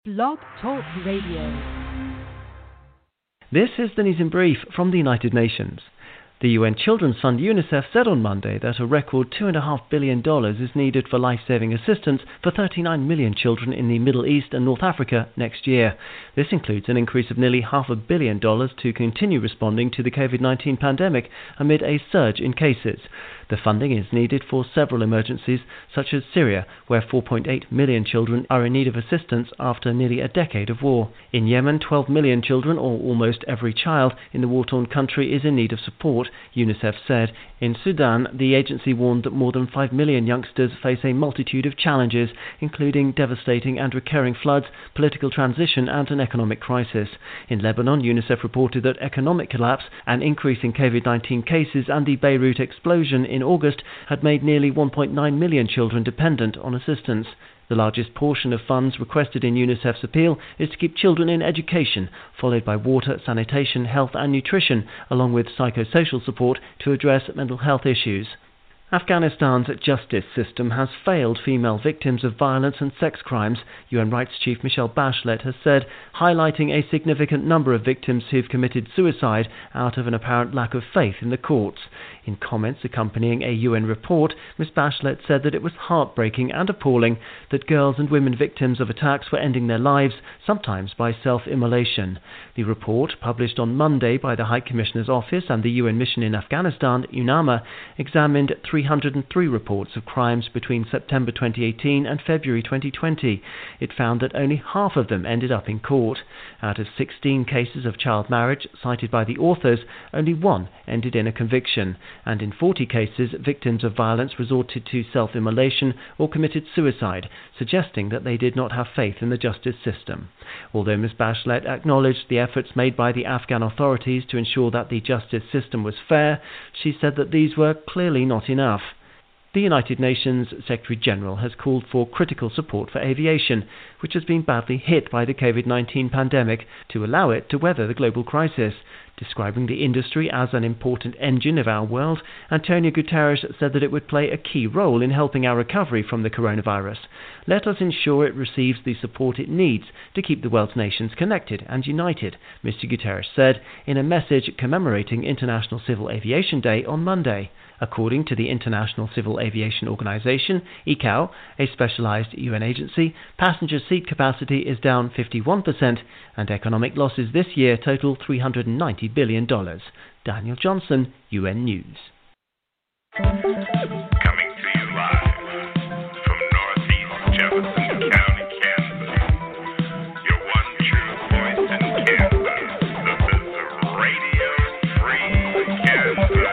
Blog Talk Radio. This is the news in brief from the United Nations. The UN Children's Fund UNICEF said on Monday that a record $2.5 billion is needed for life-saving assistance for 39 million children in the Middle East and North Africa next year. This includes an increase of nearly $500 million to continue responding to the COVID-19 pandemic amid a surge in cases. The funding is needed for several emergencies, such as Syria, where 4.8 million children are in need of assistance after nearly a decade of war. In Yemen, 12 million children, or almost every child, in the war-torn country is in need of support, UNICEF said. In Sudan, the agency warned that more than 5 million youngsters face a multitude of challenges, including devastating and recurring floods, political transition, and an economic crisis. In Lebanon, UNICEF reported that economic collapse, an increase in COVID-19 cases, and the Beirut explosion in August had made nearly 1.9 million children dependent on assistance. The largest portion of funds requested in UNICEF's appeal is to keep children in education, followed by water, sanitation, health and nutrition, along with psychosocial support to address mental health issues. Afghanistan's justice system has failed female victims of violence and sex crimes, UN Rights Chief Michelle Bachelet has said, highlighting a significant number of victims who've committed suicide out of an apparent lack of faith in the courts. In comments accompanying a UN report, Ms. Bachelet said that it was heartbreaking and appalling that girls and women victims of attacks were ending their lives, sometimes by self-immolation. The report, published on Monday by the High Commissioner's Office and the UN mission in Afghanistan, UNAMA, examined 303 reports of crimes between September 2018 and February 2020. It found that only half of them ended up in court. Out of 16 cases of child marriage cited by the authors, only one ended in a conviction, and in 40 cases, victims of violence resorted to self-immolation or committed suicide, suggesting that they did not have faith in the justice system. Although Ms. Bachelet acknowledged the efforts made by the Afghan authorities to ensure that the justice system was fair, she said that these were clearly not enough. The United Nations Secretary-General has called for critical support for aviation, which has been badly hit by the COVID-19 pandemic, to allow it to weather the global crisis. Describing the industry as an important engine of our world, Antonio Guterres said that it would play a key role in helping our recovery from the coronavirus. Let us ensure it receives the support it needs to keep the world's nations connected and united, Mr. Guterres said in a message commemorating International Civil Aviation Day on Monday. According to the International Civil Aviation Organization, ICAO, a specialized UN agency, passenger seat capacity is down 51% and economic losses this year total $390 billion. Daniel Johnson, UN News. Coming to you live from Northeast Jefferson County, Kansas. Your one true voice in Kansas. This is Radio Free Kansas.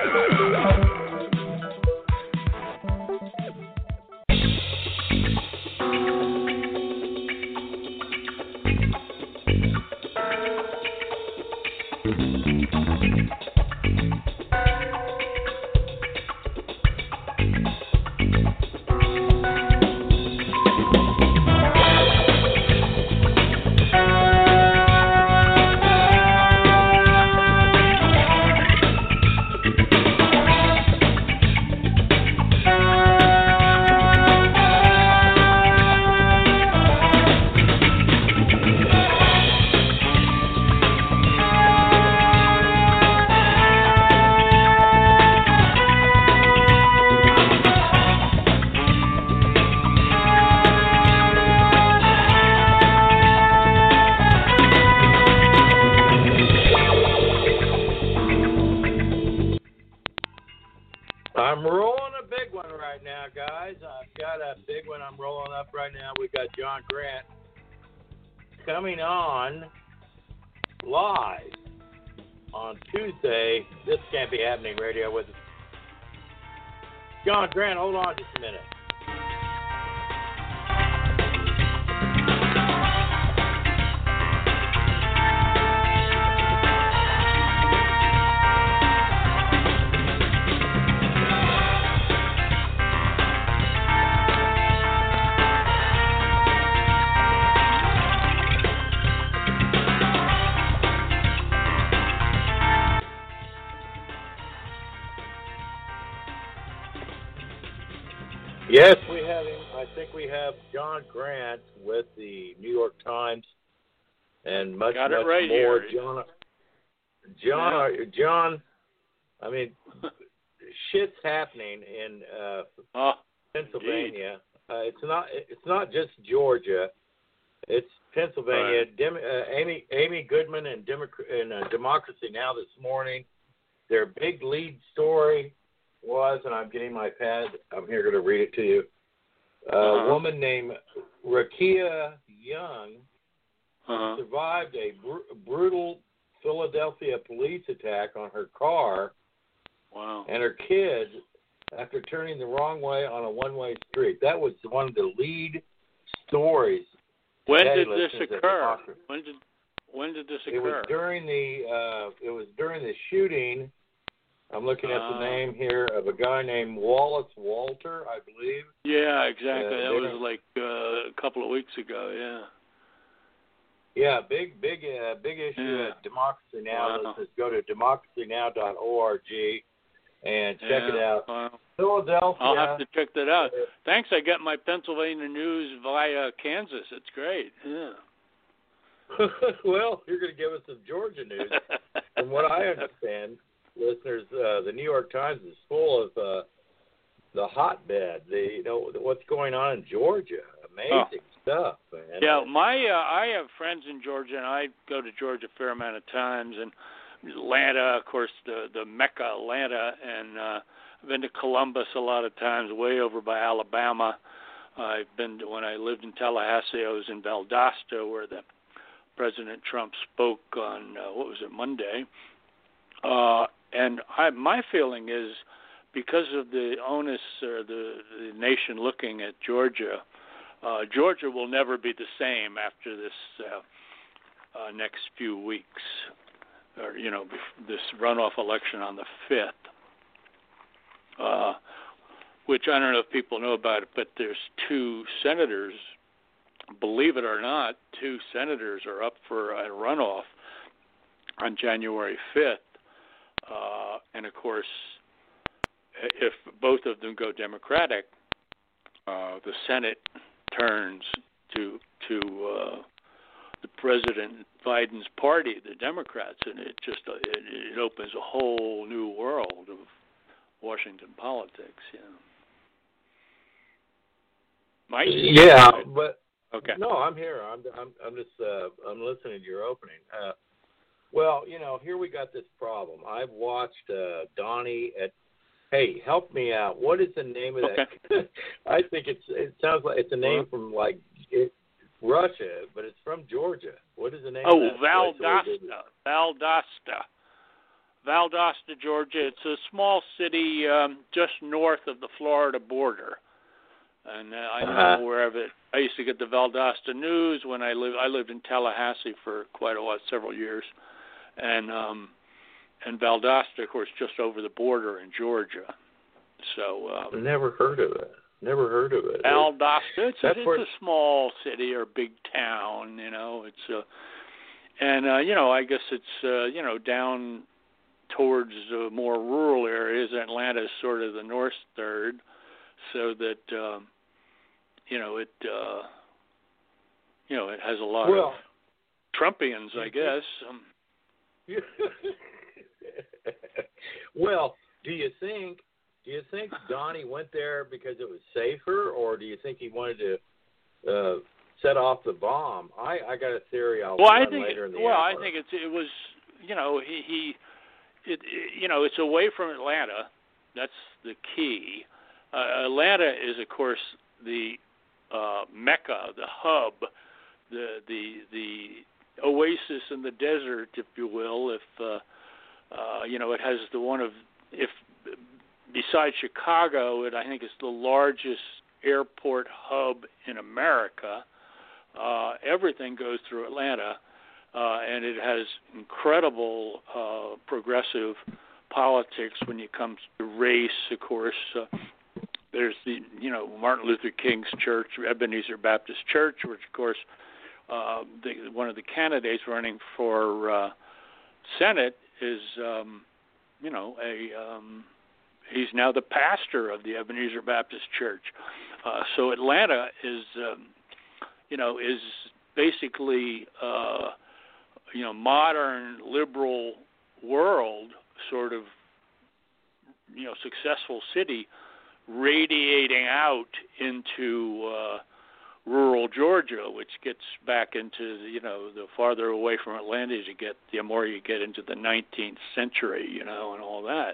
I'm rolling a big one right now, guys. I've got a big one I'm rolling up right now. We've got John Grant coming on live on Tuesday. This Can't Be Happening Radio with us. John Grant, hold on just a minute. think we have John Grant with the New York Times and much Got it much right more. here. John. I mean, shit's happening in Pennsylvania. It's not just Georgia. It's Pennsylvania. Right. Amy Goodman and Democracy Now! This morning, their big lead story was, and I'm getting my pad. I'm here going to read it to you. A woman named Rakia Young survived a brutal Philadelphia police attack on her car and her kids after turning the wrong way on a one-way street. That was one of the lead stories. When did this occur? When did this occur? It was during the shooting. I'm looking at the name here of a guy named Wallace Walter, I believe. Yeah, exactly. That was like a couple of weeks ago. Yeah. Yeah, big issue at Democracy Now. Wow. Let's go to democracynow.org and check it out. Wow. Philadelphia. I'll have to check that out. Thanks. I get my Pennsylvania news via Kansas. It's great. Yeah. Well, you're going to give us some Georgia news. From what I understand, listeners, the New York Times is full of the hotbed. What's going on in Georgia. Amazing stuff, man. Yeah, I have friends in Georgia, and I go to Georgia a fair amount of times. And Atlanta, of course, the Mecca, Atlanta, and I've been to Columbus a lot of times, way over by Alabama. I've been when I lived in Tallahassee. I was in Valdosta, where the President Trump spoke on Monday. And my feeling is, because of the onus or the nation looking at Georgia, Georgia will never be the same after this next few weeks, or this runoff election on the 5th. Which I don't know if people know about it, but there's two senators. Believe it or not, two senators are up for a runoff on January 5th. And, of course, if both of them go Democratic, the Senate turns to the President Biden's party, the Democrats, and it opens a whole new world of Washington politics. But okay. No, I'm here. I'm just I'm listening to your opening. Well, here we got this problem. I've watched Donnie at. Hey, help me out. What is the name of that? Okay. I think it sounds like it's a name from Russia, but it's from Georgia. What is the name? Oh, of that Valdosta, Georgia. It's a small city just north of the Florida border. And I know wherever I used to get the Valdosta News when I lived in Tallahassee for quite a while, several years, and Valdosta, of course, just over the border in Georgia. So never heard of it. Valdosta. It's a small city or big town. It's I guess it's down towards more rural areas. Atlanta's sort of the north third, so that it has a lot of Trumpians, I guess. Well, do you think Donnie went there because it was safer, or do you think he wanted to set off the bomb? I got a theory. I'll run later in the hour. I think it was it's away from Atlanta. That's the key. Atlanta is, of course, the Mecca, the hub, the oasis in the desert, if you will. If it has besides Chicago, I think it's the largest airport hub in America. Everything goes through Atlanta, and it has incredible progressive politics when it comes to race. Of course, there's the Martin Luther King's church, Ebenezer Baptist Church, which of course one of the candidates running for Senate is he's now the pastor of the Ebenezer Baptist Church. So Atlanta is basically modern liberal world sort of successful city radiating out into rural Georgia, which gets back into the farther away from Atlanta as you get, the more you get into the 19th century, and all that.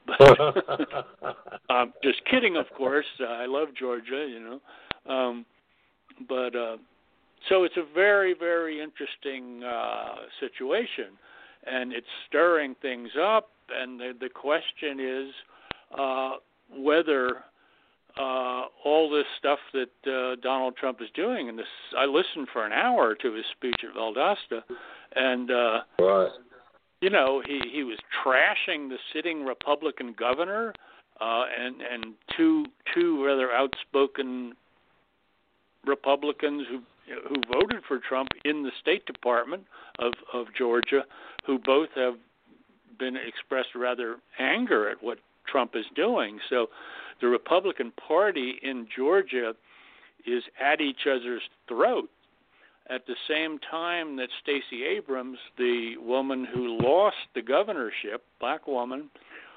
But just kidding, of course. I love Georgia, but so it's a very, very interesting situation, and it's stirring things up. And the question is whether all this stuff that Donald Trump is doing, and this, I listened for an hour to his speech at Valdosta, and right. He was trashing the sitting Republican governor and two rather outspoken Republicans who voted for Trump in the State Department of Georgia, who both have been expressed rather anger at what Trump is doing. So the Republican Party in Georgia is at each other's throat. At the same time that Stacey Abrams, the woman who lost the governorship, black woman,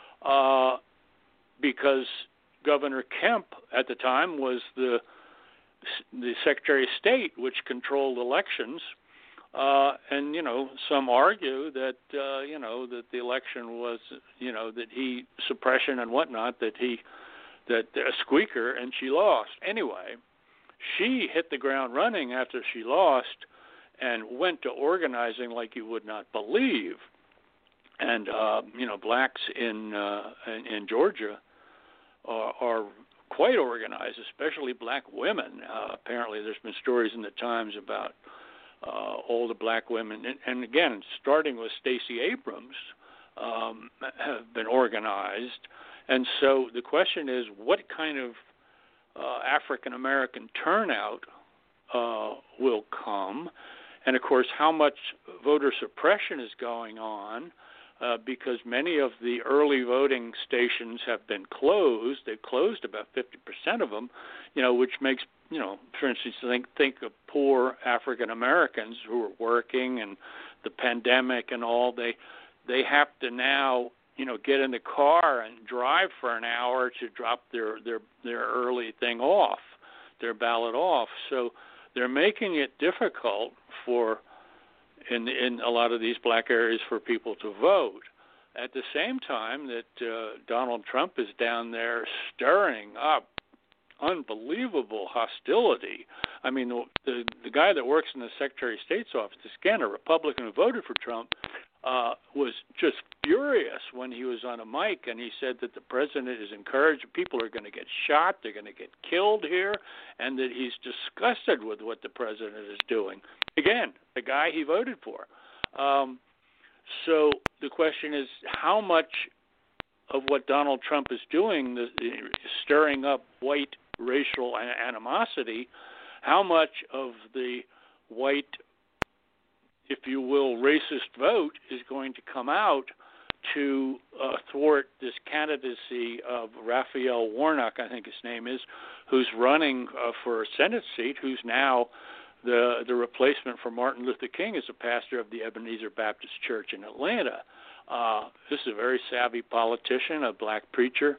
because Governor Kemp at the time was the Secretary of State, which controlled elections, and some argue that that the election was that he suppression and whatnot, that a squeaker, and she lost anyway. She hit the ground running after she lost and went to organizing like you would not believe. And blacks in Georgia are quite organized, especially black women. Apparently, there's been stories in the Times about all the black women, and again, starting with Stacey Abrams, have been organized. And so the question is, what kind of African American turnout will come, and of course how much voter suppression is going on, because many of the early voting stations have been closed. They've closed about 50% of them, which makes, for instance, think of poor African Americans who are working and the pandemic and all. They have to now get in the car and drive for an hour to drop their early thing off, their ballot off. So they're making it difficult in a lot of these black areas for people to vote. At the same time that Donald Trump is down there stirring up unbelievable hostility. I mean, the guy that works in the Secretary of State's office, again, a Republican who voted for Trump, was just furious when he was on a mic, and he said that the president is encouraged, people are going to get shot, they're going to get killed here, and that he's disgusted with what the president is doing. Again, the guy he voted for. So the question is, how much of what Donald Trump is doing, stirring up white racial animosity, how much of the white, if you will, racist vote is going to come out to thwart this candidacy of Raphael Warnock, I think his name is, who's running for a Senate seat, who's now the replacement for Martin Luther King as a pastor of the Ebenezer Baptist Church in Atlanta. This is a very savvy politician, a black preacher.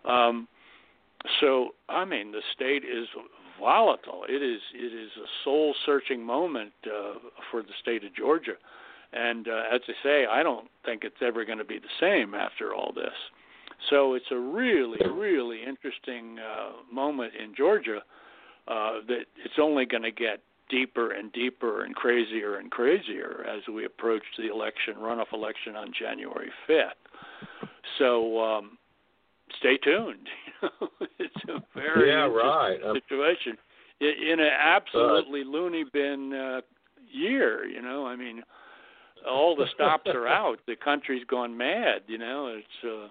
So, I mean, the state is volatile. It is a soul-searching moment for the state of Georgia. And as I say, I don't think it's ever going to be the same after all this. So it's a really, really interesting moment in Georgia that it's only going to get deeper and deeper and crazier as we approach the runoff election on January 5th. So stay tuned. It's a very interesting situation in an absolutely loony bin year. I mean, all the stops are out. The country's gone mad. It's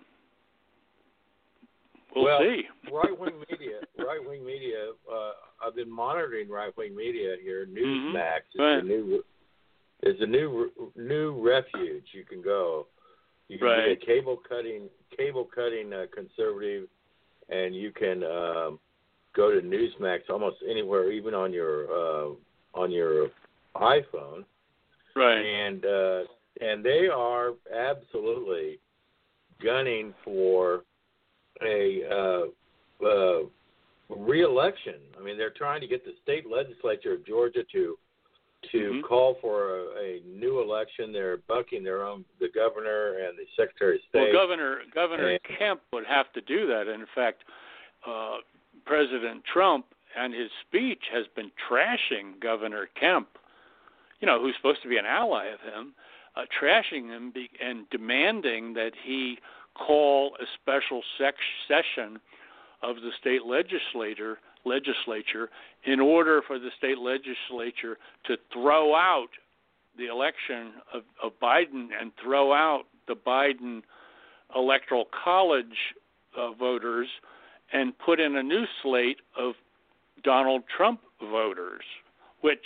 we'll see. Right-wing media. I've been monitoring right-wing media here. Newsmax is the new refuge you can go. You can be a cable cutting conservative, and you can go to Newsmax almost anywhere, even on your iPhone. Right. And they are absolutely gunning for a re-election. I mean, they're trying to get the state legislature of Georgia to call for a new election. They're bucking the governor and the secretary of state. Well, Governor Kemp would have to do that. In fact, President Trump and his speech has been trashing Governor Kemp, who's supposed to be an ally of him, trashing him and demanding that he call a special session of the state legislature in order for the state legislature to throw out the election of Biden and throw out the Biden Electoral College voters and put in a new slate of Donald Trump voters, which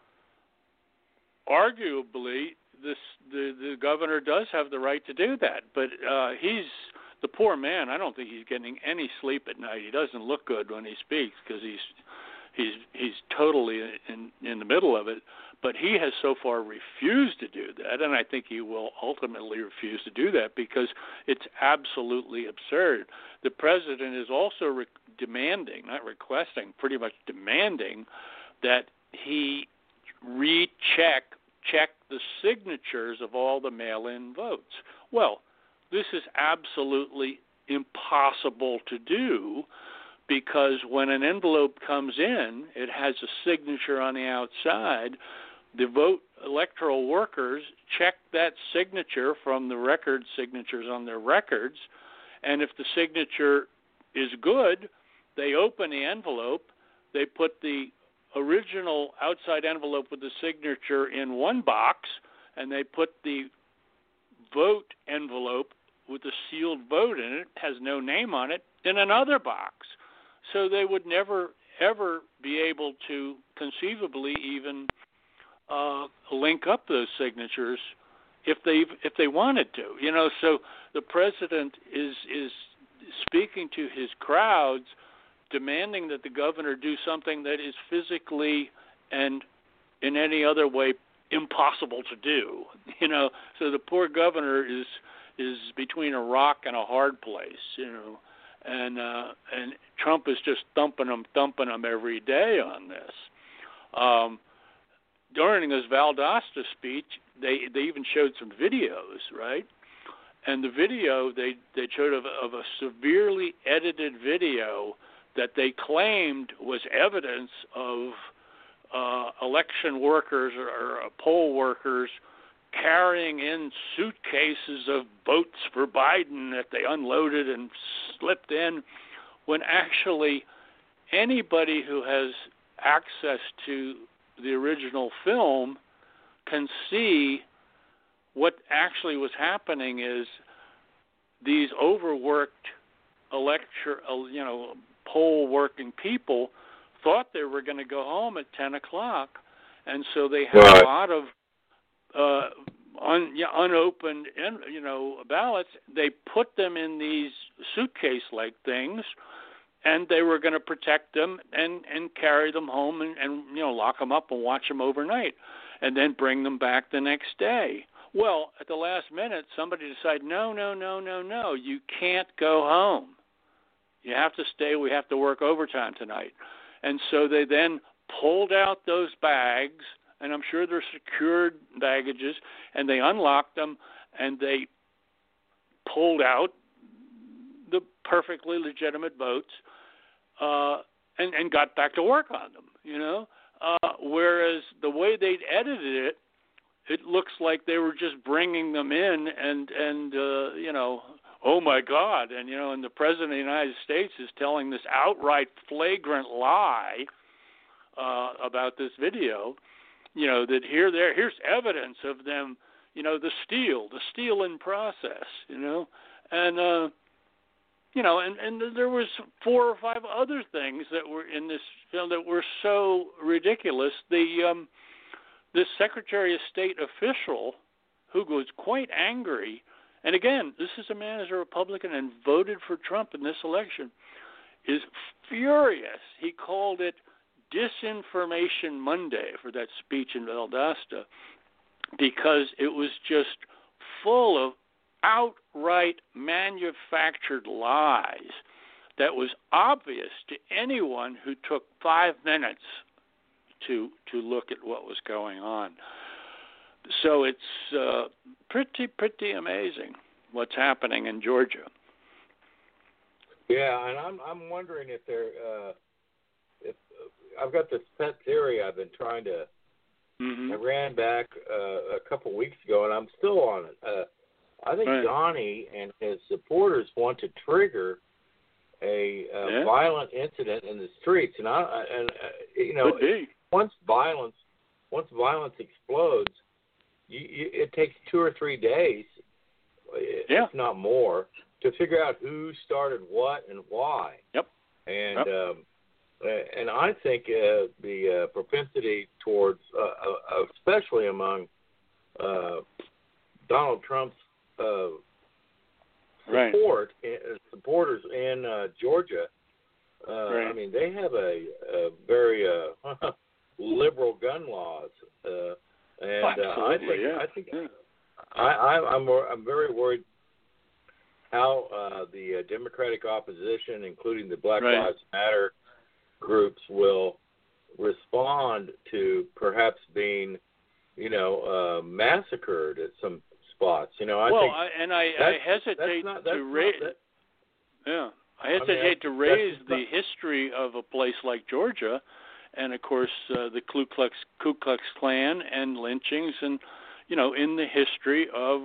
arguably the governor does have the right to do that. But he's the poor man. I don't think he's getting any sleep at night. He doesn't look good when he speaks because he's totally in the middle of it. But he has so far refused to do that, and I think he will ultimately refuse to do that because it's absolutely absurd. The president is also demanding, not requesting, pretty much demanding that he check the signatures of all the mail-in votes. Well, this is absolutely impossible to do because when an envelope comes in, it has a signature on the outside. The electoral workers check that signature from the record signatures on their records, and if the signature is good, they open the envelope, they put the original outside envelope with the signature in one box, and they put the vote envelope with the sealed vote in it, has no name on it, in another box. So they would never, ever be able to conceivably even link up those signatures if they wanted to. So the president is speaking to his crowds, demanding that the governor do something that is physically and in any other way impossible to do. So the poor governor is between a rock and a hard place. And Trump is just thumping him every day on this. During his Valdosta speech, they even showed some videos, right? And the video they showed of a severely edited video that they claimed was evidence of election workers or poll workers carrying in suitcases of votes for Biden that they unloaded and slipped in, when actually anybody who has access to the original film can see what actually was happening is these overworked poll working people thought they were going to go home at 10 o'clock, and so they had a lot of unopened ballots. They put them in these suitcase-like things, and they were going to protect them and carry them home and lock them up and watch them overnight, and then bring them back the next day. Well, at the last minute, somebody decided, no, you can't go home. You have to stay. We have to work overtime tonight. And so they then pulled out those bags, and I'm sure they're secured baggages, and they unlocked them, and they pulled out the perfectly legitimate votes and got back to work on them, whereas the way they'd edited it, it looks like they were just bringing them in and oh my God, and the President of the United States is telling this outright flagrant lie about this video, that here's evidence of them, the steal in process, and there was 4 or 5 other things that were in this film that were so ridiculous. This Secretary of State official, who was quite angry and again, this is a man who's a Republican and voted for Trump in this election, is furious. He called it Disinformation Monday for that speech in Valdosta because it was just full of outright manufactured lies that was obvious to anyone who took 5 minutes to look at what was going on. So it's pretty amazing what's happening in Georgia. Yeah, and I'm wondering if if I've got this pet theory I've been trying to. I ran back a couple weeks ago, and I'm still on it. I think Donnie and his supporters want to trigger a violent incident in the streets, and once violence explodes, it takes 2 or 3 days, if not more, to figure out who started what and why. Yep. And I think the propensity towards, especially among Donald Trump's supporters in Georgia, I mean, they have a very liberal gun laws, I'm very worried how the Democratic opposition, including the Black Lives Matter groups, will respond to perhaps being, massacred at some spots. I hesitate to raise the history of a place like Georgia, and of course the Ku Klux Klan and lynchings, and in the history of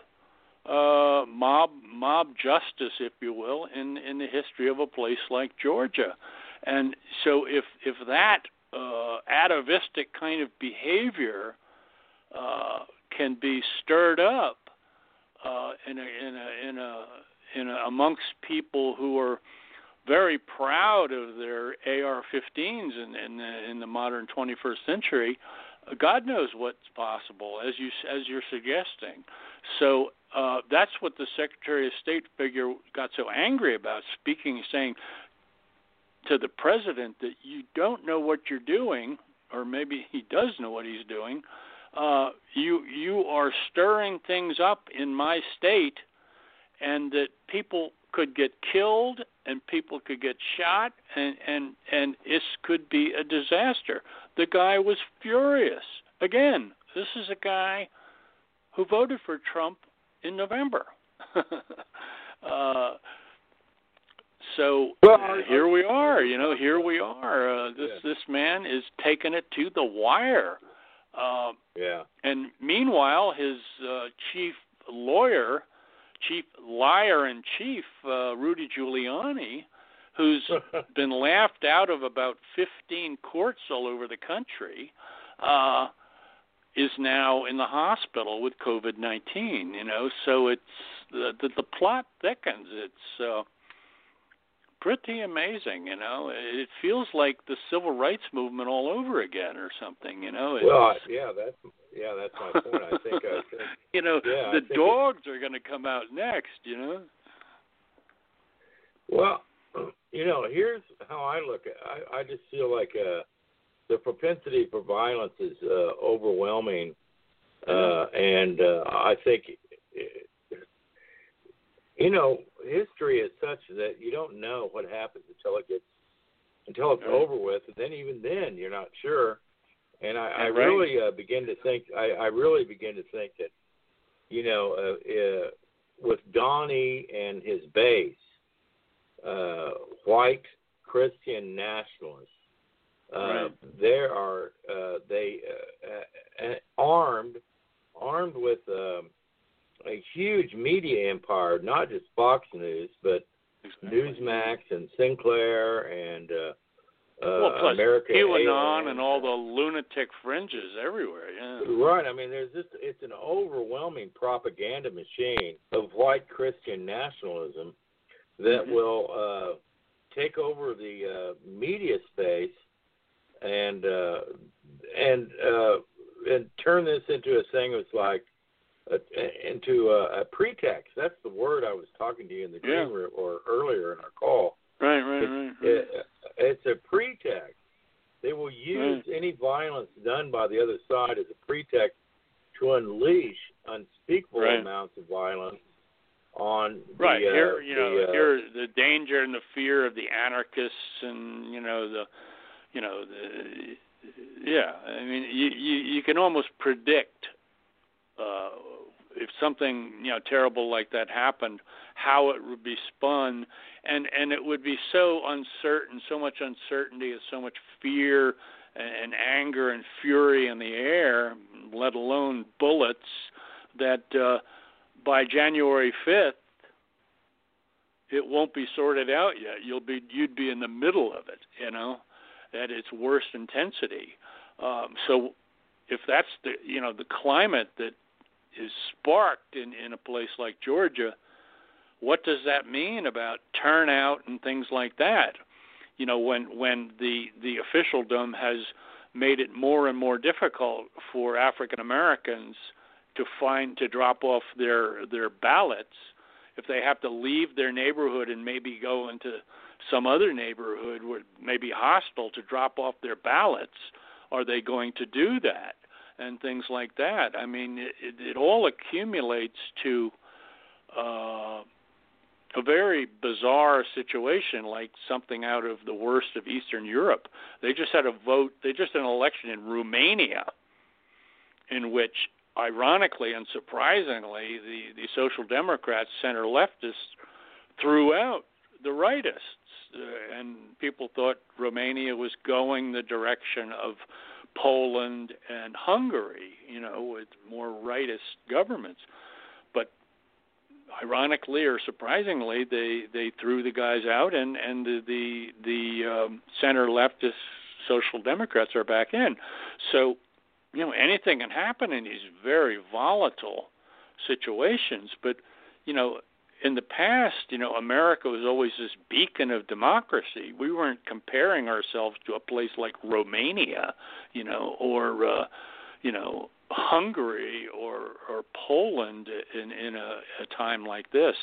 mob justice, if you will, in the history of a place like Georgia. And so if that atavistic kind of behavior can be stirred up amongst people who are very proud of their AR-15s in the modern 21st century, God knows what's possible, as you're suggesting. So that's what the Secretary of State figure got so angry about, saying to the president that you don't know what you're doing, or maybe he does know what he's doing. You are stirring things up in my state, and that people could get killed and people could get shot, and this could be a disaster. The guy was furious. Again, this is a guy who voted for Trump in November. Here we are. Here we are. This man is taking it to the wire. And meanwhile, his chief liar-in-chief, Rudy Giuliani, who's been laughed out of about 15 courts all over the country, is now in the hospital with COVID-19. So it's the plot thickens. It's pretty amazing. It feels like the civil rights movement all over again, or something. That's my point. I think the dogs are going to come out next. Well, here's how I look at it. I just feel like the propensity for violence is overwhelming, and I think history is such that you don't know what happens until it's over with, and then even then you're not sure. And I really begin to think. I really begin to think that, with Donnie and his base, white Christian nationalists, there are armed with a huge media empire, not just Fox News, but Newsmax and Sinclair and plus America, QAnon and all the lunatic fringes everywhere. Yeah. Right. I mean, it's an overwhelming propaganda machine of white Christian nationalism that will take over the media space and turn this into a thing that's like, into a pretext. That's the word I was talking to you in the green room or earlier in our call. Right. It's a pretext. They will use any violence done by the other side as a pretext to unleash unspeakable amounts of violence on the here the danger and the fear of the anarchists and I mean you can almost predict if something terrible like that happened, how it would be spun, and it would be so uncertain, so much uncertainty, and so much fear and anger and fury in the air, let alone bullets, that by January 5th it won't be sorted out yet. You'd be in the middle of it, at its worst intensity. So if that's the climate that is sparked in a place like Georgia, what does that mean about turnout and things like that? When the officialdom has made it more and more difficult for African Americans to drop off their ballots, if they have to leave their neighborhood and maybe go into some other neighborhood where maybe hostile to drop off their ballots, are they going to do that? And things like that. I mean, it all accumulates to a very bizarre situation, like something out of the worst of Eastern Europe. They just had an election in Romania, in which, ironically and surprisingly, the Social Democrats, center leftists, threw out the rightists, and people thought Romania was going the direction of Poland and Hungary, with more rightist governments. But ironically or surprisingly, they threw the guys out, and the center leftist Social Democrats are back in. So, anything can happen in these very volatile situations. But, in the past, America was always this beacon of democracy. We weren't comparing ourselves to a place like Romania, or Hungary or Poland in a time like this.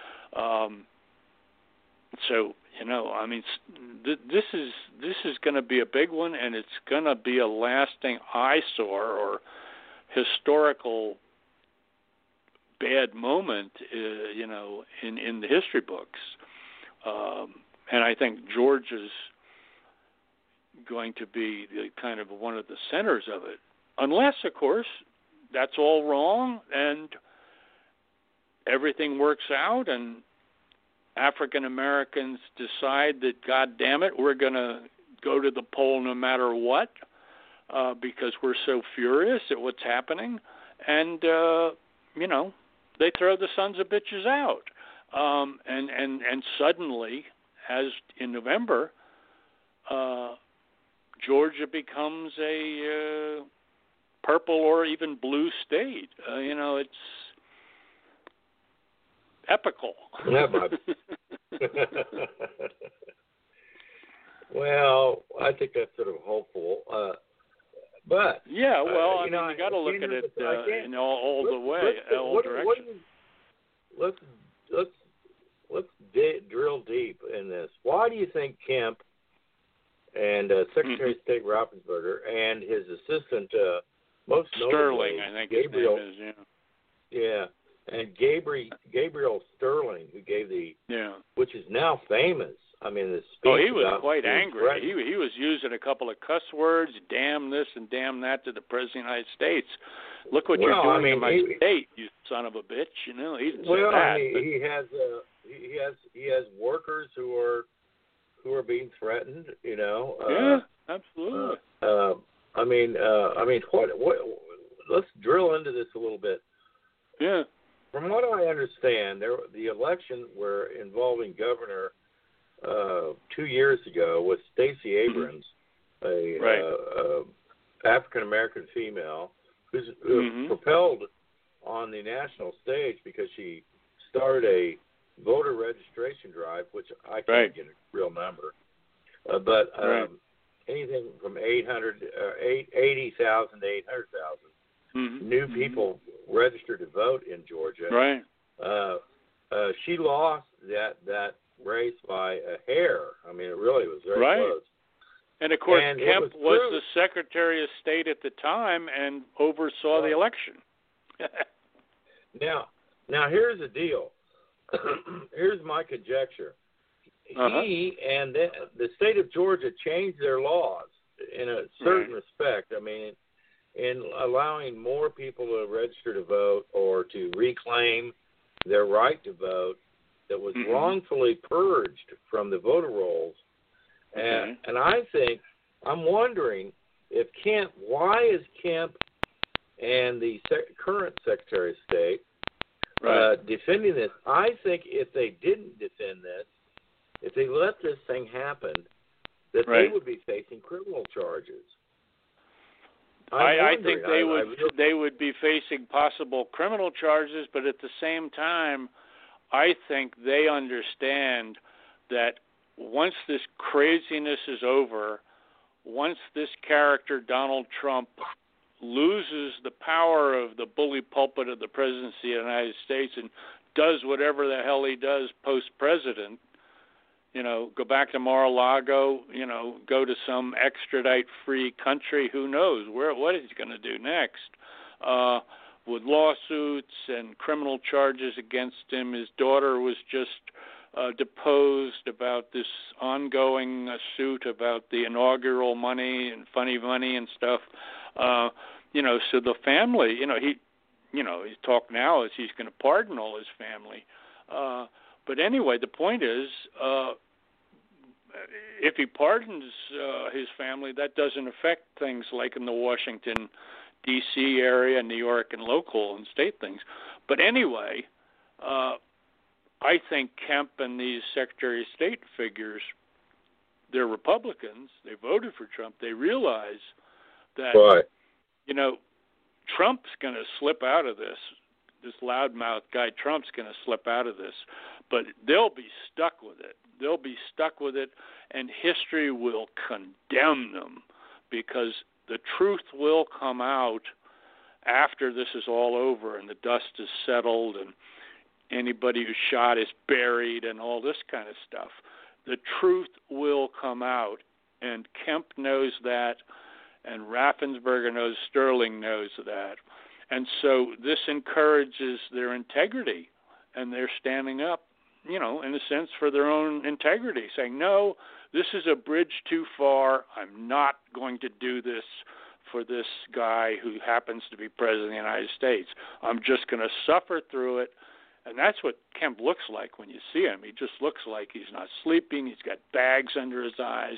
So, I mean, this is going to be a big one, and it's going to be a lasting eyesore or historical bad moment, in the history books. And I think Georgia's going to be kind of one of the centers of it. Unless, of course, that's all wrong and everything works out and African Americans decide that, God damn it, we're going to go to the poll no matter what, because we're so furious at what's happening. And, they throw the sons of bitches out. And suddenly, as in November, Georgia becomes a purple or even blue state. It's epical. Yeah, well, I think that's sort of hopeful. But yeah, well, you got to look at it in all the way, all directions. Let's drill deep in this. Why do you think Kemp and Secretary of State Raffensperger and his assistant, most notably Sterling, I think Gabriel, his name is, yeah, and Gabriel Sterling, who gave which is now famous. I mean, the speech. Oh, he was quite angry. He was using a couple of cuss words, damn this and damn that, to the President of the United States. Look what you're doing in my state, you son of a bitch. He didn't say that. He has workers who are being threatened. Yeah, absolutely. What? Let's drill into this a little bit. Yeah. From what I understand, the election were involving governor 2 years ago was Stacey Abrams, a African American female who's propelled on the national stage because she started a voter registration drive, which I can't get a real number, but anything from 80,000 to 800,000 new people register to vote in Georgia. Right. She lost that race by a hair. I mean, it really was very Right. close. And, of course, And Kemp it was true. the Secretary of State at the time and oversaw the election. Now here's the deal. Here's my conjecture. He and the state of Georgia changed their laws in a certain respect. I mean, in allowing more people to register to vote or to reclaim their right to vote that was wrongfully purged from the voter rolls. And I'm wondering if why is Kemp and the current Secretary of State defending this? I think if they didn't defend this, if they let this thing happen, that they would be facing criminal charges. I think they would be facing possible criminal charges, but at the same time, I think they understand that once this craziness is over, once this character, Donald Trump, loses the power of the bully pulpit of the presidency of the United States and does whatever the hell he does post-president, go back to Mar-a-Lago, go to some extradite-free country, who knows what he's going to do next. With lawsuits and criminal charges against him, his daughter was just deposed about this ongoing suit about the inaugural money and funny money and stuff. So the family, his talk now is he's going to pardon all his family. But anyway, the point is, if he pardons his family, that doesn't affect things like in the Washington, D.C. area, New York, and local and state things. But anyway, I think Kemp and these Secretary of State figures, they're Republicans. They voted for Trump. They realize that, Trump's going to slip out of this. This loudmouth guy, Trump's going to slip out of this. But they'll be stuck with it. They'll be stuck with it, and history will condemn them because the truth will come out after this is all over and the dust is settled and anybody who's shot is buried and all this kind of stuff. The truth will come out, and Kemp knows that, and Raffensperger knows, Sterling knows that. And so this encourages their integrity, and they're standing up, in a sense, for their own integrity, saying, no, this is a bridge too far. I'm not going to do this for this guy who happens to be president of the United States. I'm just going to suffer through it. And that's what Kemp looks like when you see him. He just looks like he's not sleeping. He's got bags under his eyes.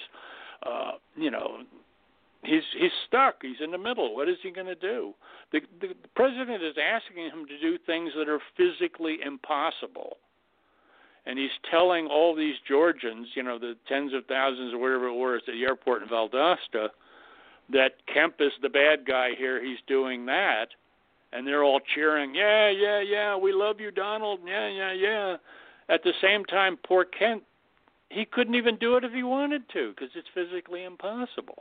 He's stuck. He's in the middle. What is he going to do? The president is asking him to do things that are physically impossible. And he's telling all these Georgians, the tens of thousands or whatever it was at the airport in Valdosta, that Kemp is the bad guy here. He's doing that. And they're all cheering, yeah, we love you, Donald, yeah. At the same time, poor Kemp, he couldn't even do it if he wanted to because it's physically impossible.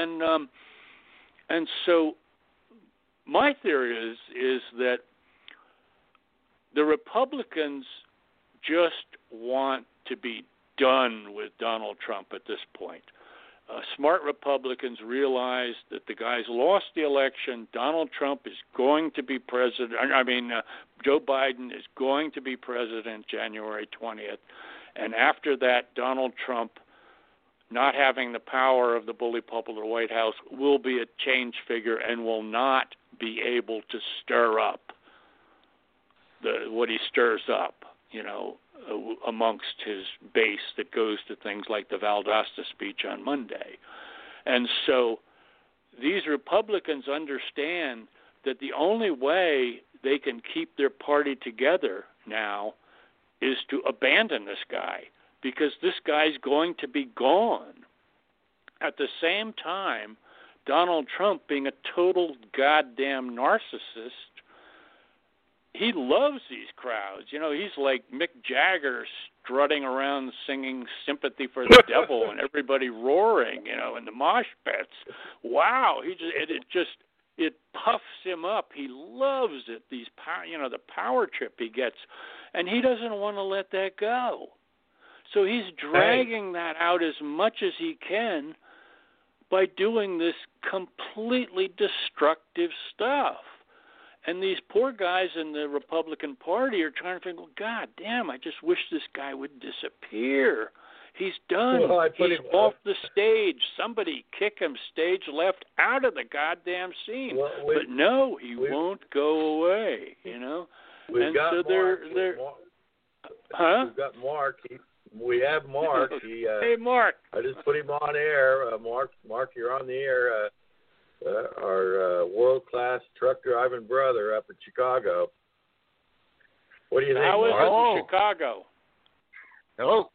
And so my theory is that the Republicans just want to be done with Donald Trump at this point. Smart Republicans realize that the guy's lost the election. Donald Trump is going to be president. Joe Biden is going to be president January 20th. And after that, Donald Trump, not having the power of the bully pulpit of the White House, will be a change figure and will not be able to stir up what he stirs up, amongst his base that goes to things like the Valdosta speech on Monday. And so these Republicans understand that the only way they can keep their party together now is to abandon this guy because this guy's going to be gone. At the same time, Donald Trump, being a total goddamn narcissist, he loves these crowds. He's like Mick Jagger strutting around singing Sympathy for the Devil and everybody roaring, in the mosh pits. Wow. it puffs him up. He loves it. The power trip he gets, and he doesn't want to let that go. So he's dragging that out as much as he can by doing this completely destructive stuff. And these poor guys in the Republican Party are trying to think, well, God damn, I just wish this guy would disappear. He's done. Well, He's off the stage. Somebody kick him stage left out of the goddamn scene. Well, but no, he won't go away, you know? We've And got so Mark. Huh? We've got Mark. We have Mark. Hey, Mark. I just put him on air. Mark, you're on the air. Our world-class truck driving brother up in Chicago. What do you think, How is Mark? it in Chicago? Hello.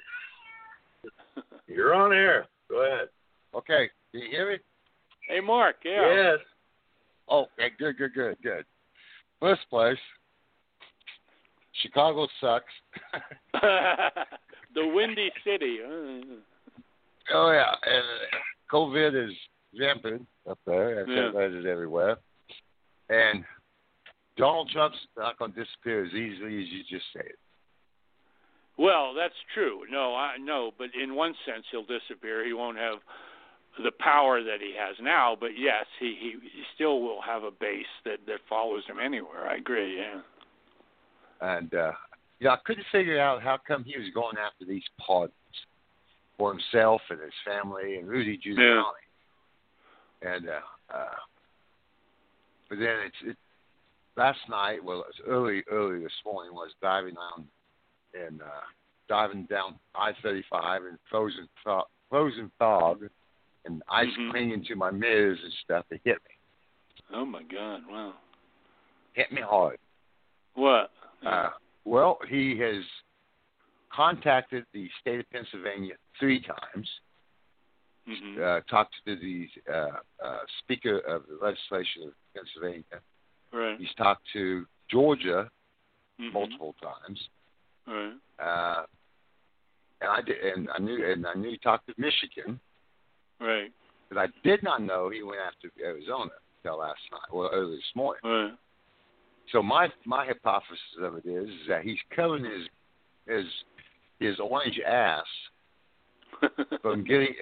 You're on air. Go ahead. Okay. Can you hear me? Hey, Mark. Yeah. Yes. Oh, okay. Good. First place, Chicago sucks. The Windy City. Oh, yeah. And COVID is rampant up there. I've read it everywhere. And Donald Trump's not going to disappear as easily as you just say it. Well, that's true. No, but in one sense he'll disappear. He won't have the power that he has now, but yes, he still will have a base that follows him anywhere. I agree, yeah. And I couldn't figure out how come he was going after these pardons for himself and his family and Rudy Giuliani. Yeah. And but then it's last night, well, it's early this morning, was driving down I-35 in frozen fog and ice clinging to my mirrors and stuff. It hit me. Oh my God! Wow. Hit me hard. What? Well, he has contacted the state of Pennsylvania 3 times. Talked to the Speaker of the Legislature of Pennsylvania. Right. He's talked to Georgia multiple times. Right. And I knew he talked to Michigan. Right. But I did not know he went after Arizona until last night, or early this morning. Right. So my hypothesis of it is that he's covering his orange ass from getting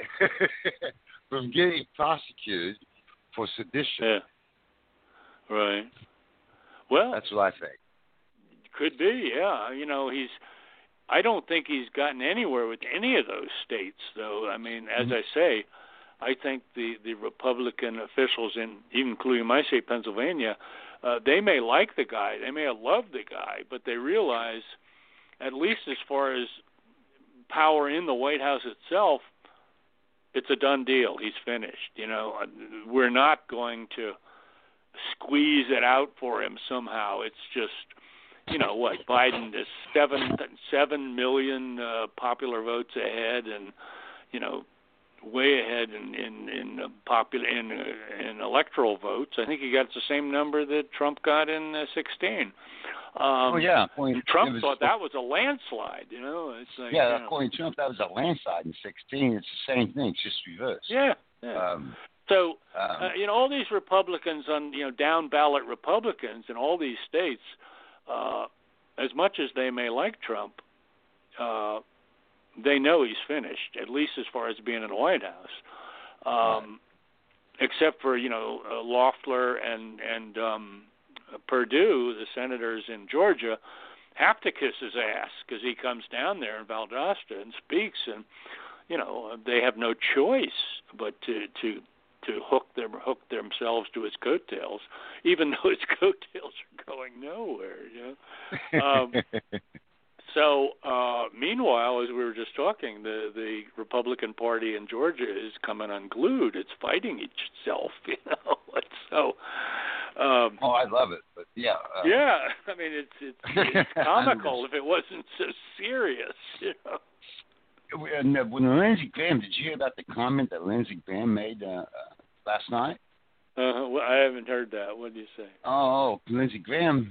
prosecuted for sedition. Yeah. Right. Well, that's what I think. Could be, yeah. I don't think he's gotten anywhere with any of those states, though. I mean, as I say, I think the Republican officials, even including my state, Pennsylvania, they may like the guy, they may have loved the guy, but they realize, at least as far as power in the White House itself, it's a done deal. He's finished. We're not going to squeeze it out for him somehow. It's just, Biden is 7 million popular votes ahead, and way ahead in electoral votes. I think he got the same number that Trump got in 16. Trump thought that was a landslide. It's like, according to Trump, that was a landslide in 16. It's the same thing, it's just reversed. Yeah. All these Republicans down ballot Republicans in all these states, as much as they may like Trump, they know he's finished, at least as far as being in the White House. Except for Loeffler and Perdue, the senators in Georgia, have to kiss his ass because he comes down there in Valdosta and speaks, and they have no choice but to hook themselves to his coattails, even though his coattails are going nowhere. So, meanwhile, as we were just talking, the Republican Party in Georgia is coming unglued. It's fighting itself, So, I love it, but yeah. I mean, it's comical if it wasn't so serious, When Lindsey Graham, did you hear about the comment that Lindsey Graham made last night? Well, I haven't heard that. What did you say? Lindsey Graham,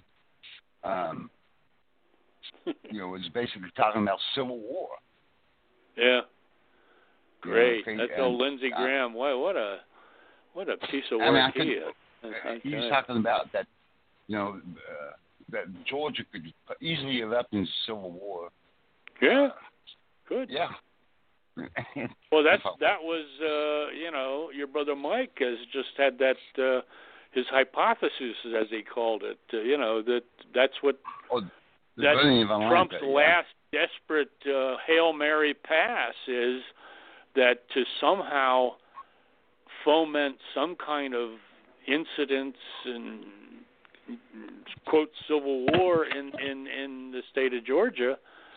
was basically talking about civil war. Yeah. Great. That's old Lindsey Graham. What a piece of work he is. he was talking about that, that Georgia could easily erupt into civil war. Yeah, good. Yeah. Well, that was your brother Mike has just had that his hypothesis, as he called it. That's what Trump's last desperate Hail Mary pass is, that to somehow foment some kind of incidents and quote civil war in the state of Georgia.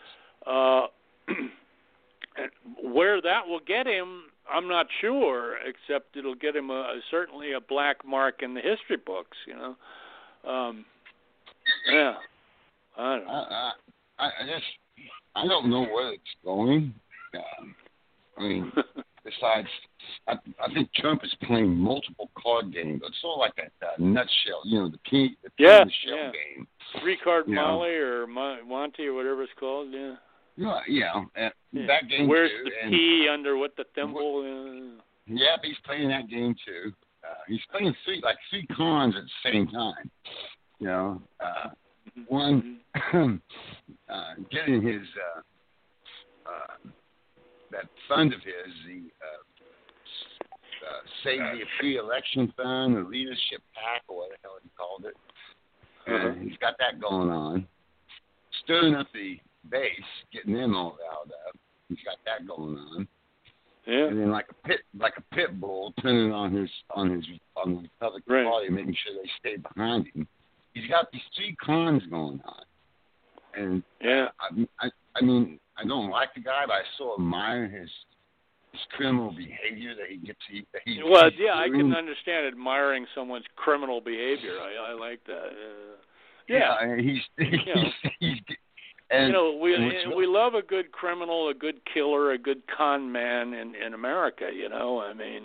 Where that will get him, I'm not sure, except it'll get him certainly a black mark in the history books, Yeah, I don't know. I don't know where it's going. I mean, besides, I think Trump is playing multiple card games. It's sort of like that nutshell, the pea in the shell game. 3-card Molly or Monty or whatever it's called, yeah. Yeah. That game. Where's too, the P under what the thimble? Yeah, he's playing that game too. He's playing three cons at the same time. One, getting his that fund of his, the Save the Free Election Fund, the Leadership PAC, or what the hell he called it. And he's got that going on. Stirring up the base, getting them all riled up. He's got that going on. Yeah. And then like a pit bull, turning on the Republican Party, making sure they stay behind him. He's got these 3 cons going on. And I mean, I don't like the guy, but I so admire his criminal behavior that he gets. I can understand admiring someone's criminal behavior. I like that. He's we love a good criminal, a good killer, a good con man in America. I mean,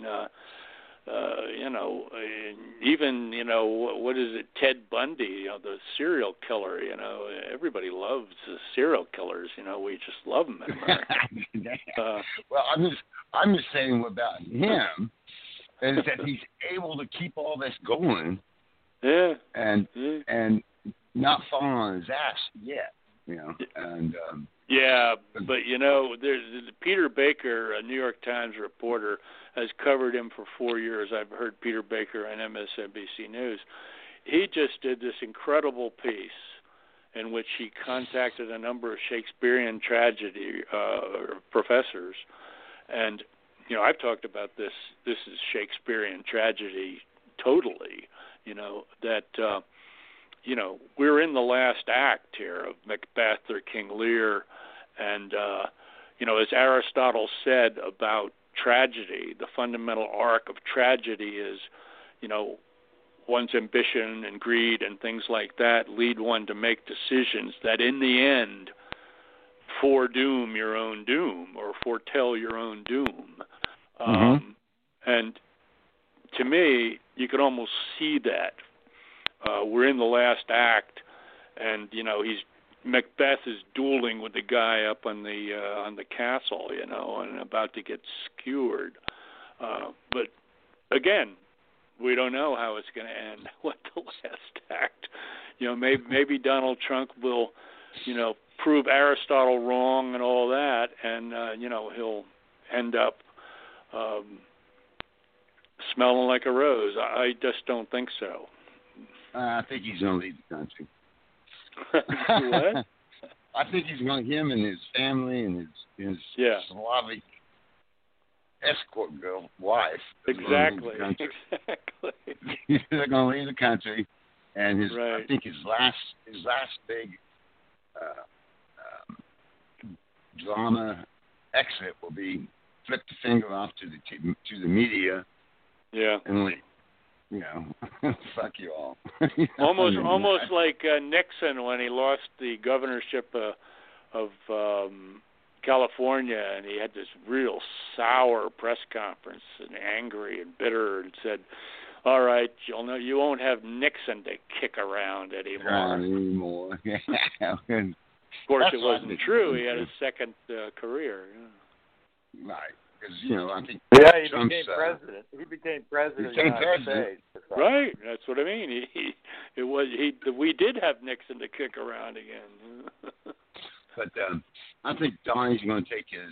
even what is it, Ted Bundy, the serial killer. Everybody loves the serial killers. We just love them in America. Well, I'm just saying about him is that he's able to keep all this going. Yeah. And not falling on his ass yet. And but there's Peter Baker, a New York Times reporter, has covered him for 4 years. I've heard Peter Baker on MSNBC News. He just did this incredible piece in which he contacted a number of Shakespearean tragedy professors, and I've talked about this. This is Shakespearean tragedy, totally. That. We're in the last act here of Macbeth or King Lear, and as Aristotle said about tragedy, the fundamental arc of tragedy is, one's ambition and greed and things like that lead one to make decisions that in the end foredoom your own doom or foretell your own doom. And to me, you could almost see that. We're in the last act, and Macbeth is dueling with the guy up on the castle, and about to get skewered. But again, we don't know how it's going to end. What the last act? Maybe Donald Trump will, prove Aristotle wrong and all that, and he'll end up smelling like a rose. I just don't think so. I think he's going to lead the country. What? I think him and his family and his Slavic escort girl wife. Exactly. They're going to lead the country, and I think his last big drama exit will be flip the finger off to the media. Yeah. And leave. Fuck you all. Almost like Nixon when he lost the governorship of California, and he had this real sour press conference and angry and bitter, and said, "All right, you won't have Nixon to kick around anymore." Of course, it wasn't true. He had a second career. Right. Because, you know, I think Yeah, he Trump's, became president. He became president of the became United president. States. Right, that's what I mean. We did have Nixon to kick around again. But I think Donnie's going to take his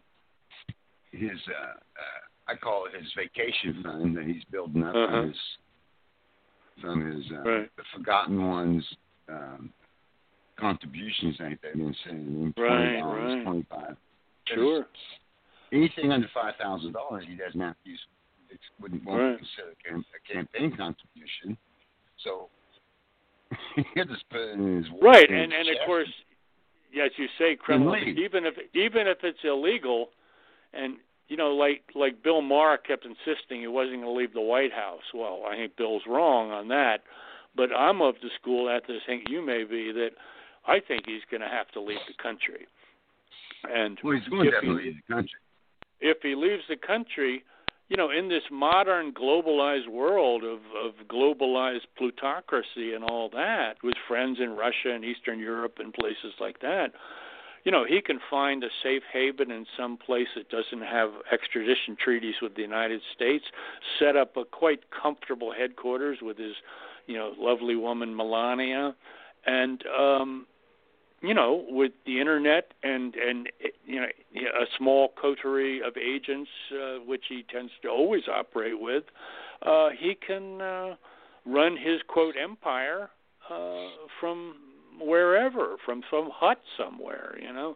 I call it his vacation fund that he's building up from his right. the Forgotten Ones contributions. I think they've been saying Right, $20, $25. Sure. Anything under $5,000, he doesn't have to use. It won't Right. be considered a campaign contribution. So he'll just put it in his Right, in his and of chest. course, as you say, criminal. Illegal. Even if it's illegal, and you know, like Bill Maher kept insisting he wasn't going to leave the White House. Well, I think Bill's wrong on that, but I'm of the school, as I think you may be, that I think he's going to have to leave the country. And Well, he's going to definitely leave the country. if he leaves the country, you know, in this modern globalized world of globalized plutocracy and all that, with friends in Russia and Eastern Europe and places like that, you know, he can find a safe haven in some place that doesn't have extradition treaties with the United States, set up a quite comfortable headquarters with his, you know, lovely woman Melania, and you know, with the internet and you know, a small coterie of agents, which he tends to always operate with, he can run his quote empire from wherever, from some hut somewhere, you know,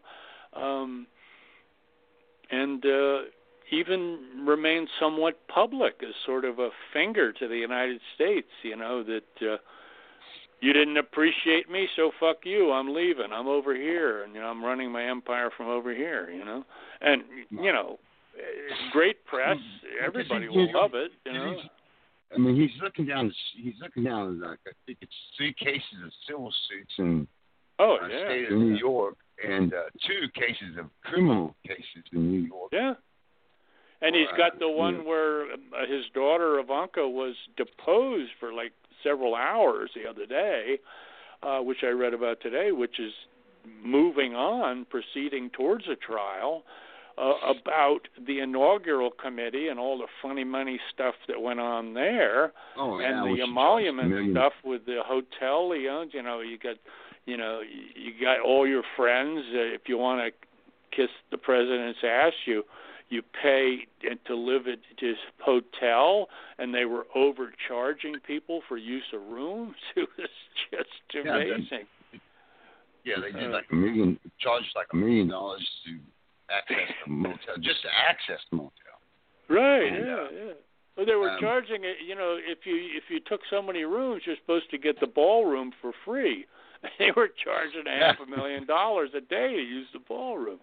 and even remain somewhat public as sort of a finger to the United States, you know, that you didn't appreciate me, so fuck you. I'm leaving. I'm over here, and you know, I'm running my empire from over here. You know, and you know, great press. Everybody will love it. You know. I mean, he's looking down. Like I think it's 3 cases of civil suits in the state of New York, and 2 cases of criminal cases in New York. Yeah. And he's got the one where his daughter Ivanka was deposed for like several hours the other day, which I read about today, which is moving on, proceeding towards a trial about the inaugural committee and all the funny money stuff that went on there, and the emolument stuff with the hotel he owns. You know, you got all your friends. If you want to kiss the president's ass, you pay to live at his hotel, and they were overcharging people for use of rooms. It was just amazing. They did charged like $1 million to access the motel, just to access the motel. Right. And, Well, they were charging it. You know, if you took so many rooms, you're supposed to get the ballroom for free. They were charging $500,000 a day to use the ballroom.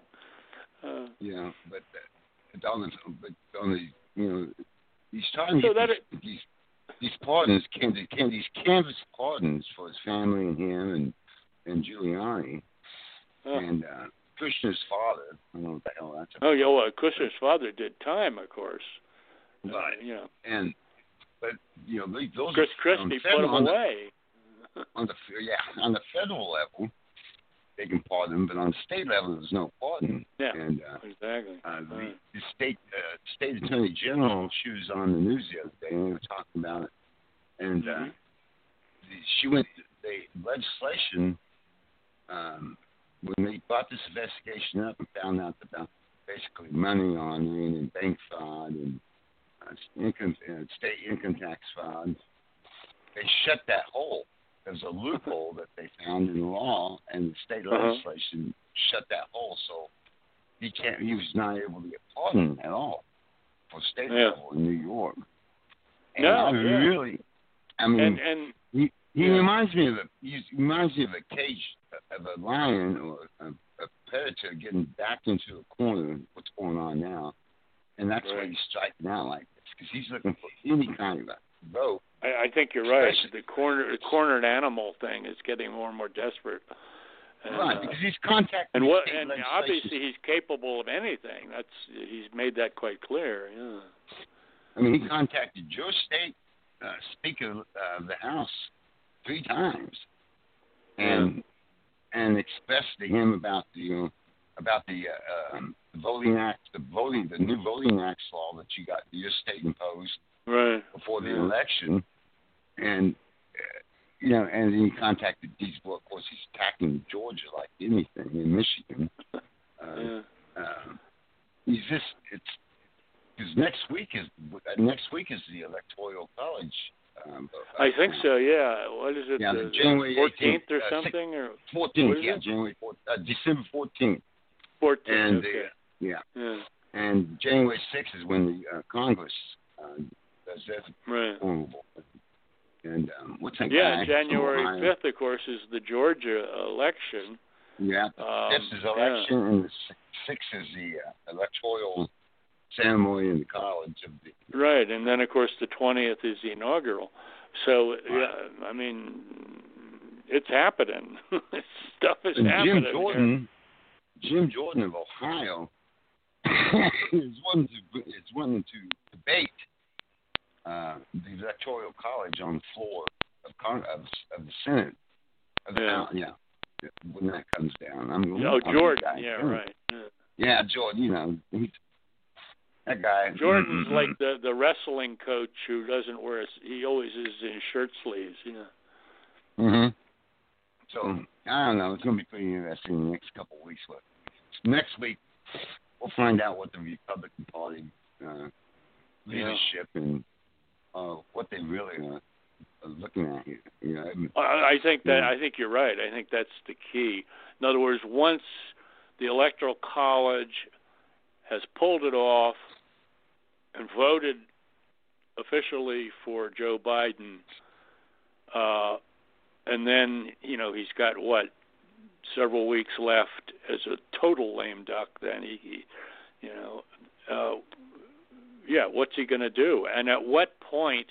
But on the you know, he's trying to get these pardons, these canvas pardons for his family and him and Giuliani and Kushner's father. I don't know what the hell that's about. Oh yeah, well, Kushner's father did time, of course. Right. You know. But you know, those Chris Christie put him away. On the federal level, they can pardon him, but on the state level, there's no pardon. Yeah, and, exactly. The state attorney general, she was on the news the other day, and they were talking about it. And the legislation, when they brought this investigation up and found out about basically money laundering and bank fraud and state income tax fraud, they shut that hole. There's a loophole that they found in the law, and the state legislation shut that hole. So he was not able to get pardoned at all for state level in New York. And he reminds me of a cage of a lion or a predator getting backed into a corner. What's going on now? And that's why he's striking out like this, because he's looking for any kind of a vote. I think you're right. The cornered animal thing is getting more and more desperate. And, right, because he's contacting and obviously he's capable of anything. He's made that quite clear. Yeah. I mean, he contacted your state Speaker of the House 3 times, and expressed to him about the about the voting act, the new voting acts law that your state imposed right before the election, and and he contacted these. Well, of course, he's attacking Georgia like anything in Michigan. He's just because next week is the Electoral College. I think so. Yeah. What is it? Yeah, January 14th or something, or 14th. Yeah, January 14th, December 14th. 14th. And okay. and January 6th is when the Congress does that. Right. And what's that Yeah, guy? January 5th, of course, is the Georgia election. Yeah, the 5th is election, and the 6th is the electoral ceremony in the college of the. Right, and then of course the 20th is the inaugural. So I mean, it's happening. Stuff is happening. Jim Jordan of Ohio is wanting to debate the Electoral College on the floor of the Senate. When that comes down, Jordan. Yeah, right. Yeah, Jordan. That guy. Jordan's like the wrestling coach who doesn't wear he always is in shirt sleeves. So I don't know. It's going to be pretty interesting in the next couple of weeks. But next week we'll find out what the Republican Party leadership and what they really are looking at here. I think you're right. I think that's the key. In other words, once the Electoral College has pulled it off and voted officially for Joe Biden, and then he's got several weeks left as a total lame duck. Then what's he going to do? And at what point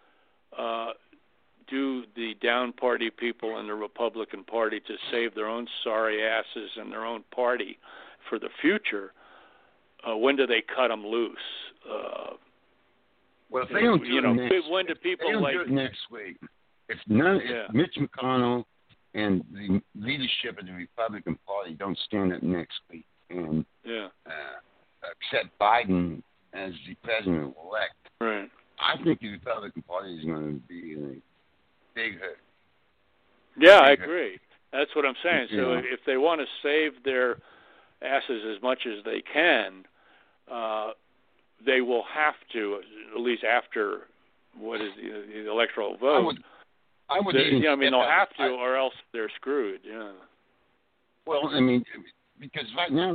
do the down party people in the Republican Party, to save their own sorry asses and their own party for the future, when do they cut them loose? Well, if they don't do when do people do it next week? If Mitch McConnell and the leadership of the Republican Party don't stand up next week and accept Biden as the president-elect, right? I think the Republican Party is going to be in a big hurt. Yeah, I agree. That's what I'm saying. So if they want to save their asses as much as they can, they will have to, at least after the electoral vote. I would. They'll have to, or else they're screwed. Yeah. Well, I mean, because right now,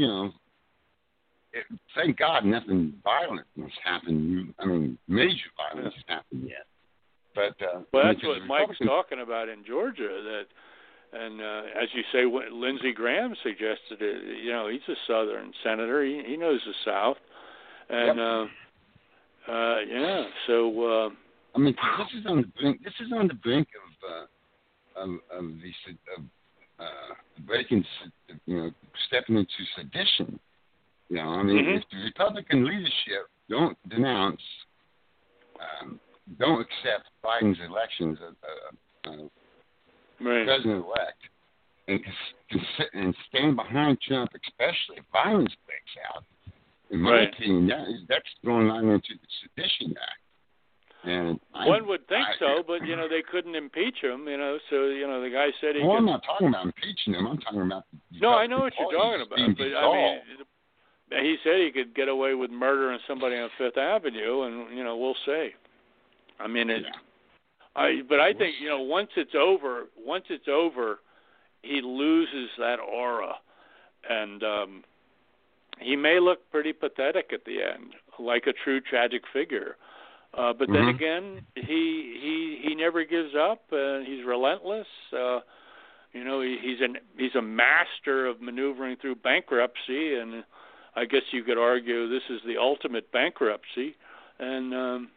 thank God nothing violent has happened. I mean, major violence has happened yet. But that's what Mike's talking about in Georgia. And as you say, Lindsey Graham suggested it. He's a Southern senator. He knows the South, and So I mean, this is on the brink of breaking, stepping into sedition. I mean, if the Republican leadership don't accept Biden's elections president-elect, and stand behind Trump, especially if violence breaks out, in my opinion, that's going on into the Sedition Act. And one would think so, but they couldn't impeach him. So the guy said he. Well, I'm not talking about impeaching him. I'm talking about. No, I know what you're talking about, but I mean, he said he could get away with murdering somebody on Fifth Avenue, and we'll see. I mean, but I think once it's over, he loses that aura, and he may look pretty pathetic at the end, like a true tragic figure. But then again, he never gives up. He's relentless. He's a master of maneuvering through bankruptcy, and I guess you could argue this is the ultimate bankruptcy. And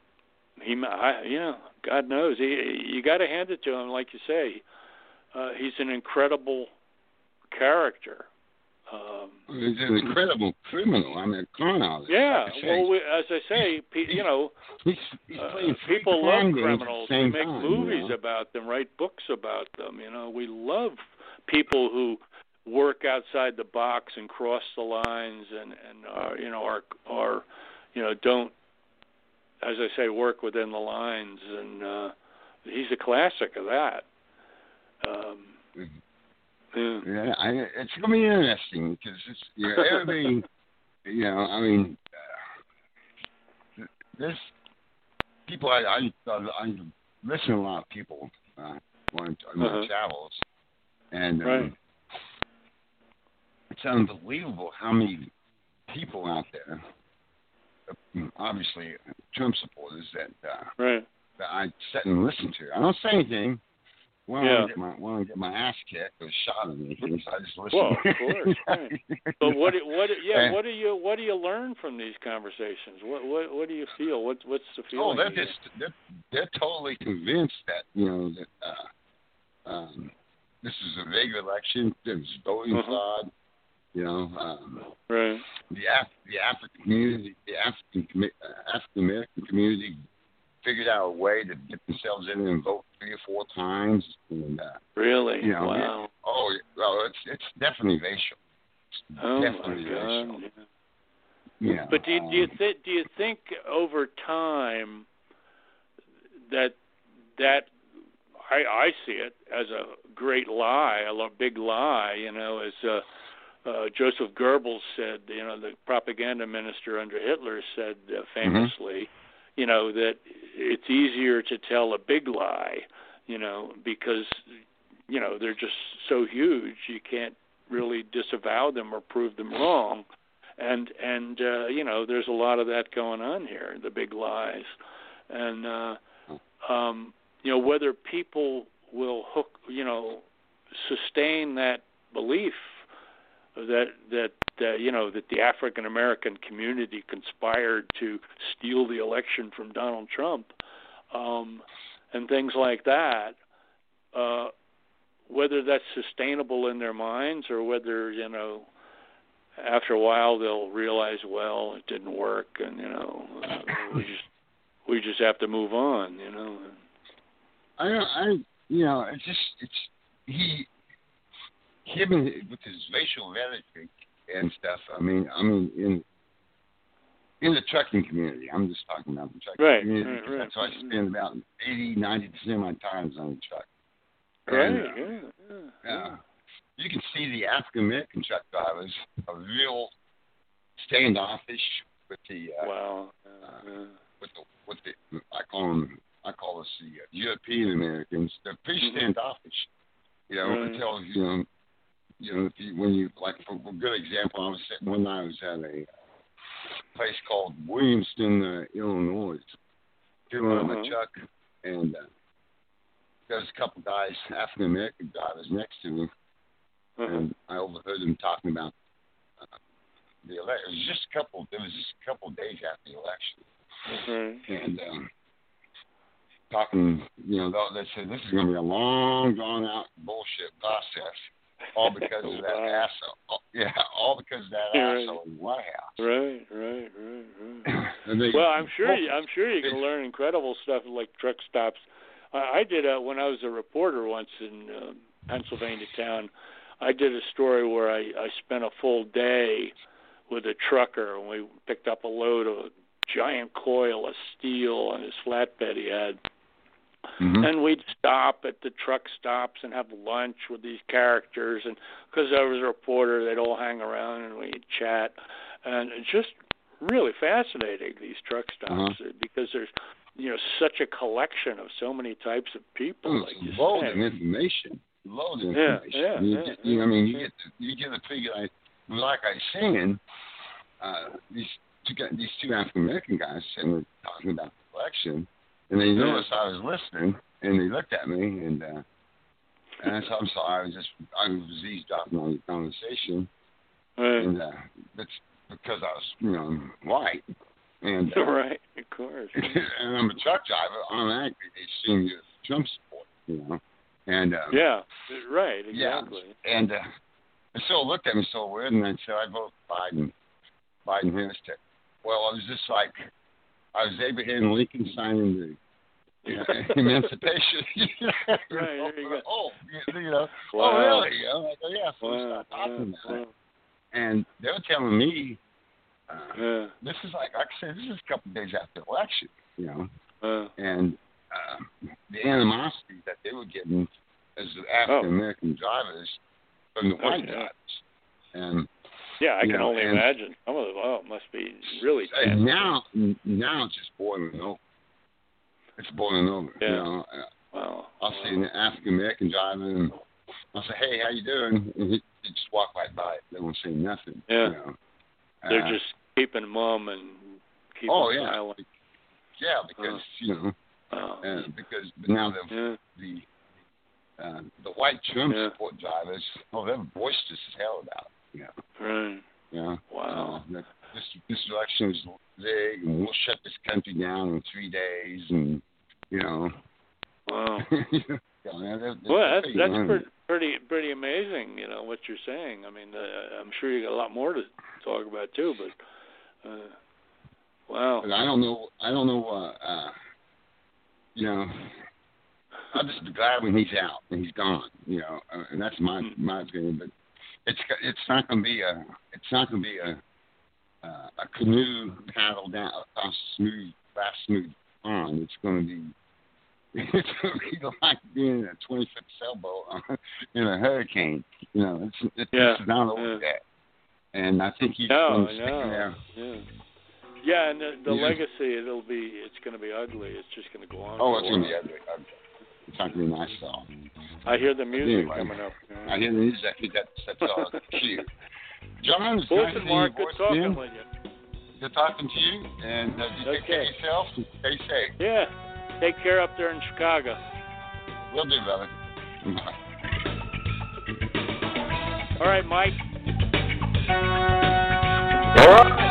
God knows, you got to hand it to him, like you say. He's an incredible character. He's an incredible criminal. I mean, con artist. Yeah, as I say, he's playing people love criminals. We make time, movies about them, write books about them. We love people who work outside the box and cross the lines, and you know, are you know, don't, as I say, work within the lines, and he's a classic of that. Yeah, it's going to be interesting because it's, you know, everybody, you know, I mean, there's people, I listen to a lot of people on my travels, and it's unbelievable how many people out there, obviously Trump supporters, that I sit and listen to. I don't say anything. Well, I want to get my ass kicked or shot at me, so I just listen. Well, of course. Right. But what do you learn from these conversations? What do you feel? What's the feeling? Oh, they're totally convinced that, you know, that this is a vague election. There's voting fraud. You know, the African community, the African American community, figured out a way to get themselves in and vote 3 or 4 times. And, really? You know, wow. It's definitely racial. It's definitely racial. Yeah. But do you think over time that I see it as a great lie, a big lie, you know, as Joseph Goebbels said, you know, the propaganda minister under Hitler said famously, you know, that it's easier to tell a big lie, you know, because, you know, they're just so huge you can't really disavow them or prove them wrong. And you know, there's a lot of that going on here, the big lies. And, you know, whether people will sustain that belief that you know, that the African American community conspired to steal the election from Donald Trump, and things like that, whether that's sustainable in their minds or whether, you know, after a while they'll realize, well, it didn't work, and, you know, we just have to move on, you know. You know, him with his racial rhetoric and stuff. I mean, in the trucking community, I'm just talking about the trucking community. Right. So I spend about 80-90% of my time on the truck. And, you can see the African American truck drivers are real standoffish with the with the I call us the European Americans. They're pretty standoffish. You know, when you, like, for a good example, one night I was at a place called Williamston, Illinois, filling up my truck, and there's a couple guys, African American drivers, next to me, and I overheard them talking about the election. It was just a couple of days after the election, and talking, you know, they said this is going to be a long, drawn-out bullshit process. All because of that asshole. Yeah, all because of that asshole in the White House. Right. Well, I'm sure you can learn incredible stuff like truck stops. I did when I was a reporter once in Pennsylvania town. I did a story where I spent a full day with a trucker, and we picked up a load of a giant coil of steel on his flatbed he had. And we'd stop at the truck stops and have lunch with these characters, and because I was a reporter, they'd all hang around and we'd chat, and it's just really fascinating, these truck stops, because there's, you know, such a collection of so many types of people. Like you load of information. You get a figure like I was saying. These two African American guys sitting there talking about the election. And they noticed I was listening, and they looked at me, and I said, "I'm sorry, I was eavesdropping on your conversation." And that's because I was, you know, white, and right, of course. And I'm a truck driver. Automatically, they assume you're Trump support, you know, and right, exactly. Yeah. And so looked at me so weird, and I said, "I vote Biden, Harris." Well, it was just like I was Abraham Lincoln signing the Emancipation. Right, there you go. Oh, you know, wow. Oh, really? You know, I go, yeah, so stop talking about it. And they were telling me, this is like I said, this is a couple of days after the election, you know, and the animosity that they were getting as the African American drivers from the white drivers, and I can only imagine. Some of them, it must be really tense. And now it's just boiling over. It's boiling over. Yeah. You know, I'll see an African American driver, and I'll say, "Hey, how you doing?" And he just walk right by it. They won't say nothing. Yeah. You know? They're just keeping mum and keeping silent. Yeah, because you know, but now the white Trump support drivers, they're boisterous as hell about it. You know. Right. Yeah. Wow. This election is big, and we'll shut this country down in 3 days, and you know. Wow. That's pretty amazing. You know what you're saying. I mean, I'm sure you got a lot more to talk about too. But wow. But I don't know. You know, I'll just be glad when he's out and he's gone. You know, and that's my opinion. But it's not going to be a canoe paddle down a smooth pond. It's going to be like being in a 20-foot sailboat in a hurricane. You know, it's not over that. And I think he's going to stick there. Yeah, and the legacy, it's going to be ugly. It's just going to go on. Oh, it's going to be ugly. It's not going to be nice at all. I hear the music coming up. I hear the music. I think that's all cute. John, it's nice to see Mark, your good voice talking again. with you. Good talking to you, and you take care of yourself. Stay safe. Yeah. Take care up there in Chicago. Will do, brother. All right, Mike. All right.